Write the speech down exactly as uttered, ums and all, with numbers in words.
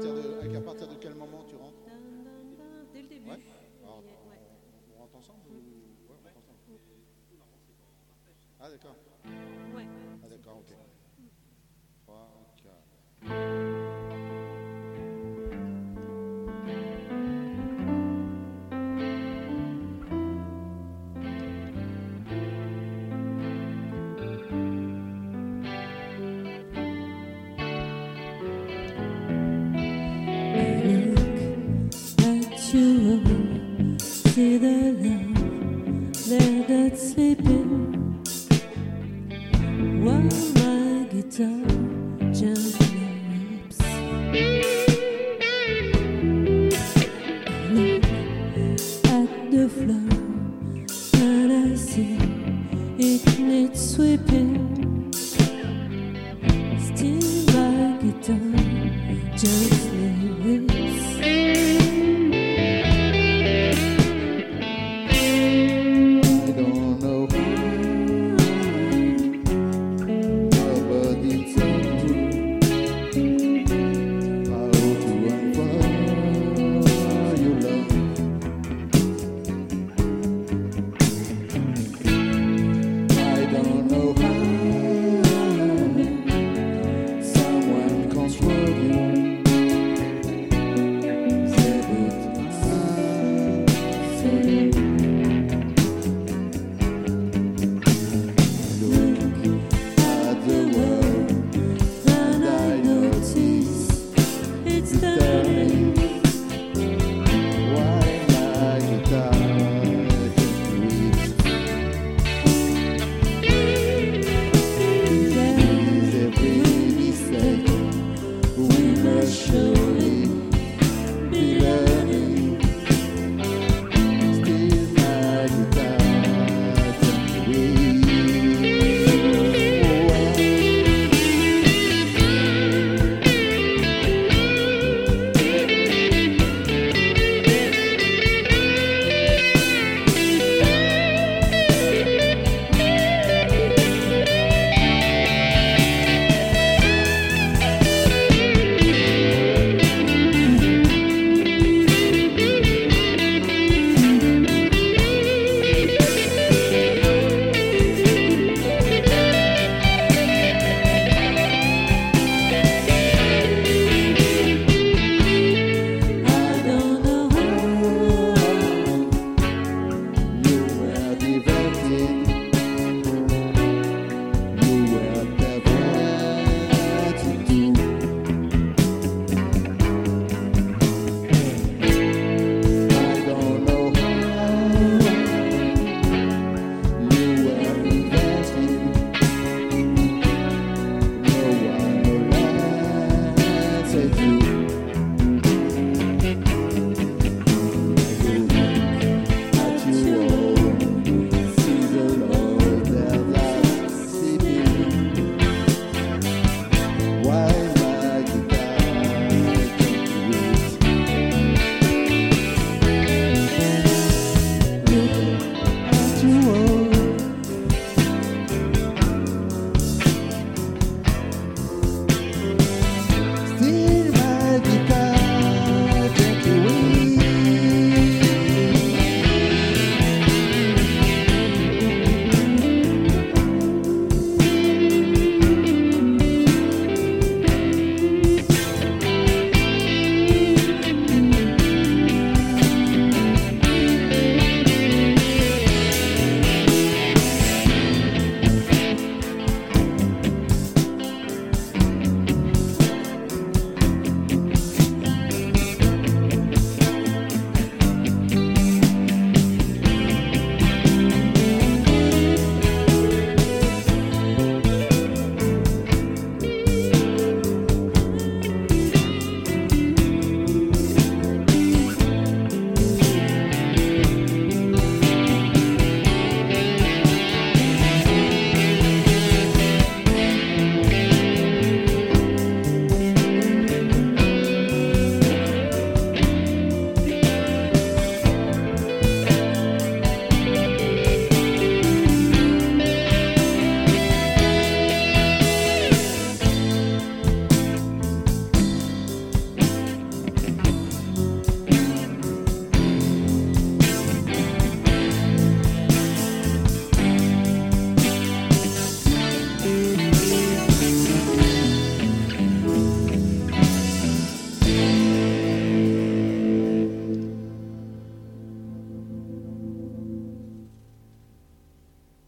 partir de, à partir de quel moment tu rentres? Dès le début. Ouais. Alors, Ouais. on, on rentre ensemble ou... Ouais, on rentre ensemble. Ah d'accord. Ouais. Ah d'accord, ok. trois, quatre. See the love there that's sleeping while my guitar gently weeps. I look at the floor and I see it needs sweeping. Still my guitar gently weeps. Show